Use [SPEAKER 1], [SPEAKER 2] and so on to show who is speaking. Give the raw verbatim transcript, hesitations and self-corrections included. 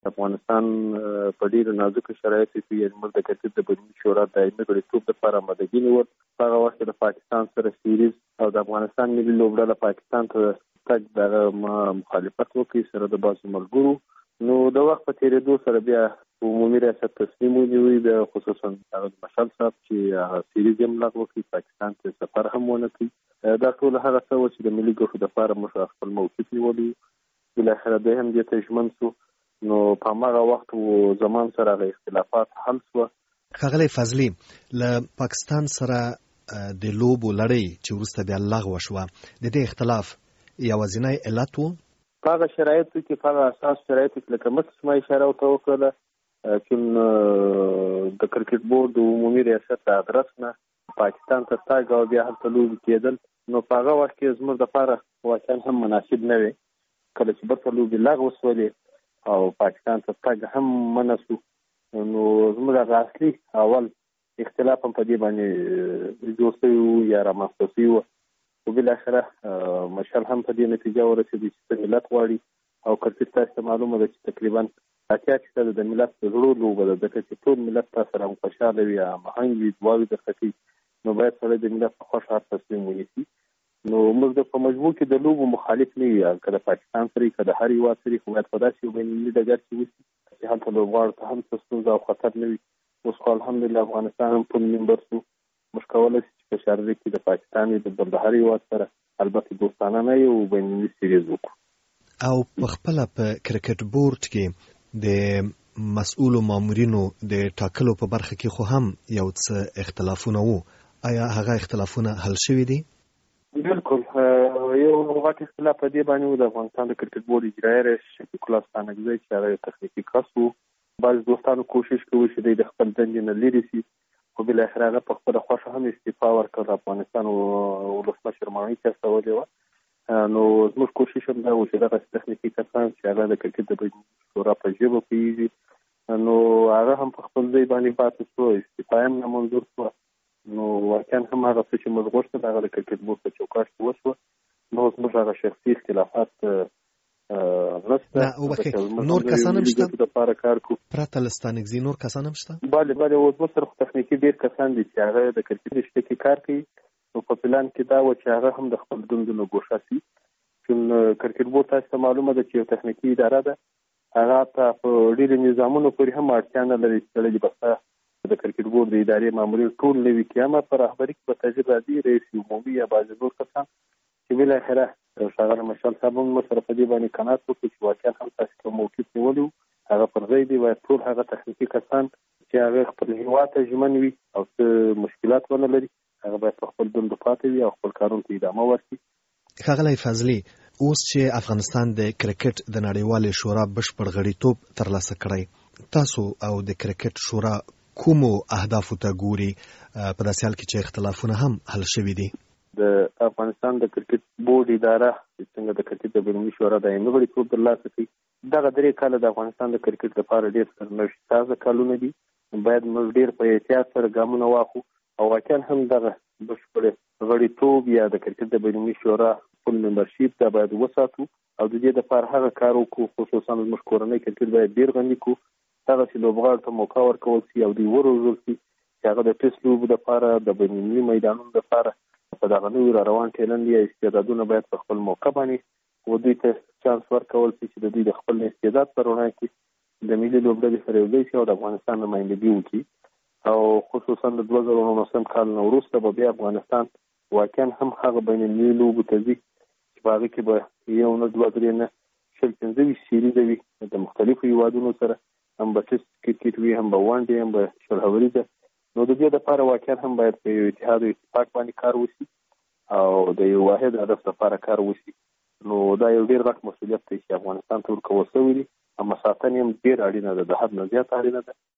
[SPEAKER 1] افغانستان په ډیرو نازکو شرایطو کې یې موږ د کرکټ د بینالمللي شورا دایمي غړیتوب لپاره آمادګي نیول. هغه وخت د پاکستان سره سیریز او د افغانستان ملي لوبډله پاکستان ته تګ دغه مخالفت وکړي سره د باسو ملګرو. نو د وخت په تېرېدو سره بیا عمومي ریاست تصمیم ونیوي، د خصوصا هغه مشال صاحب چې هغه سیریز یې لغوه کړي، پاکستان ته سفر هم ونه کړي. دا ټول هغه څه و چې د ملي ګټو لپاره موږ خپل موقف نیولی. بالاخره دی هم دې ته ژمن شو. نو په هغه وخت و زمان سره غي اختلافات حل شو.
[SPEAKER 2] ښاغلی فضلي، له پاکستان سره د لوبو لړۍ چې وروسته بیا لغوه شوه، د دې اختلاف یوازینی علت و
[SPEAKER 1] په هغه شرایطو کې، په هغه اساس شرایطو کې لکه مخکې ما اشاره ورته وکړله چې د کرکټ بورډ د عمومي ریاست د ادرس نه پاکستان ته تګ او بیا هلته لوبې کېدل، نو په هغه وخت کې زموږ دپاره واقعا هم مناسب نه وي. کله چې برته لوبې لغوه شولې او پاکستان ته تګ هم منع شو، نو زموږ هغه اصلي اول اختلاف هم په دې باندې جوړ شوی و یا رامنځته شوی و. خو بالاخره مشال هم په دې نتیجه ورسېدی چې ملت غواړي او کرکټ تاسو ته معلومه ده چې تقریبا اتیا فیصده د ملت د زړو لوبه ده، ځکه چې ټول ملت تاسو سره خوشحاله وي، هماهنګ وي، دعاوې درته کوي، نو باید سړی د ملت په خوښه هر تصمیم ونیسي. نو موږ د په مجموع کې د لوبو مخالف نه یو، که د پاکستان سره که د هر هېواد سره، خو باید په داسې یو بینالمللي ډګر کې وشي چې هلته لوبغاړو ته هم څه ستونزه او خطر نه وي. اوس خو الحمدلله افغانستان هم پول ممبر شو، موږ کولی شو چې په شارجه کې د پاکستان د بل د هر هېواد سره البته دوستانه نه یو بینالمللي سیریز وکړو.
[SPEAKER 2] او په خپله په کرکټ بورډ کې د مسؤلو مامورینو د ټاکلو په برخه کې خو هم یو څه اختلافونه وو. آیا هغه اختلافونه حل شوي دي؟
[SPEAKER 1] بالکل یو غټ اختلاف په دې باندې و، د افغانستان د کرکټ بورډ اجرایي رئیس شفیق الله ستانکزی چې هغه یو تخنیکي کس و. بعض دوستانو کوشش کوي چې دوی د خپل دندې نه لرې شي، خو بالاخره هغه په خپله خوښه هم استعفا ورکړه. افغانستان ولسمشر ماڼۍ ته استولې وه. نو زموږ کوشش هم دا و چې دغه تخنیکي کسان چې هغه د کرکټ د بینالمللي شورا په ژبه پوهېږي، نو هغه هم په خپل ځای باندې پاتې شو، استعفا هم نامنظور شوه. نو واقعا هم هغه څه چې موږ غوښتل هغه د کرکټ بورډ په چوکاټ کې وشوه. نو زموږ هغه شخصي اختلافات نشته.
[SPEAKER 2] نور کسان هم شته
[SPEAKER 1] دپاره کار کوو
[SPEAKER 2] پرته له ستانکزي؟ نور کسان هم شته؟
[SPEAKER 1] بله بله، اوس موږ سره خو تخنیکي ډېر کسان دي چې هغه د کرکټ رشته کې کار کوي. نو په پلان کې دا و چې هغه هم د خپل دندو نه ګوښه شي. چې کرکټ بورډ تاسو ته معلومه ده چې یو تخنیکي اداره ده، هغه ته په ډېرو نظامونو پورې هم اړتیا نه لري چې سړی بسته د کرکټ بورډ د ادارې مامورین ټول نوي قیامه په رهبري کې به تغییر راځي، رئیس عمومي یا بعضې نور کسان چې بالاخره ښاغلی مشال صاحب هم موږ سره په دې باندې قناعت وکړو چې واقعا هم تاسو کوم موقف نیولی و هغه پر ځای دی. باید ټول هغه تخنیکي کسان چې هغه خپل هېواد ته ژمن وي او څه مشکلات ونه لري، هغه باید په خپل دندو پاتې وي او خپل کارونو ته ادامه ورکړي.
[SPEAKER 2] ښاغلی فضلي، اوس چې افغانستان د کرکټ د نړیوالې شورا بشپړ غړیتوب ترلاسه کړی، تاسو او د کرکټ شورا کومو اهدافو ته ګوري په داسې حال کې چې اختلافونه هم حل شوي دي؟
[SPEAKER 1] د افغانستان د کرکټ بورډ اداره چې څنګه د کرکټ د بینالمللي شورا دایمي غړیتوب ترلاسه کړي، دغه درې کاله د افغانستان د کرکټ لپاره ډېر سرنوشت سازه کلونه دي. باید موږ ډېر په احتیاط سره ګامونه واخلو او واقعا هم دغه بشپړ غړیتوب یا د کرکټ د بینالمللي شورا فل ممبرشیپ دا باید وساتو او د دې لپاره هغه کار وکړو. خصوصا زموږ کورنۍ کرکټ باید ډېر غني کړو، هغه چې لوبغاړو ته موقع ورکول شي او دوی وروزل شي چې هغه د ټیسټ لوبو دپاره د بینالمللي میدانونو دپاره په دغه نوي را روان ټیلنډ یا استعدادونه باید په خپل موقع باندې و دوی ته چانس ورکول شي چې د دوی د خپل استعداد په رڼا کې د ملي لوبډلې سره یوځای شي او د افغانستان نمایندګي وکړي. او خصوصا د دوه زره نولسم کال نه وروسته به بیا افغانستان واقعا هم هغه بینالمللي لوبو ته ځي چې په هغه کې به یو نه دوه درې نه شل پنځه ویشت سیریزه وي د مختلفو هېوادونو سره، هم به ټیسټ کرکټ وي، هم به ون ډې، هم به شل هوریزه. نو د دې لپاره واقعا هم باید په یو اتحاد او اتفاق باندې کار وشي او د یو واحد هدف لپاره کار وشي. نو دا یو ډېر غټ مسؤلیت دی چې افغانستان ته ورکول شوی دی، اما ساتنه یې هم ډېر اړینه ده، د حد نه زیات اړینه ده.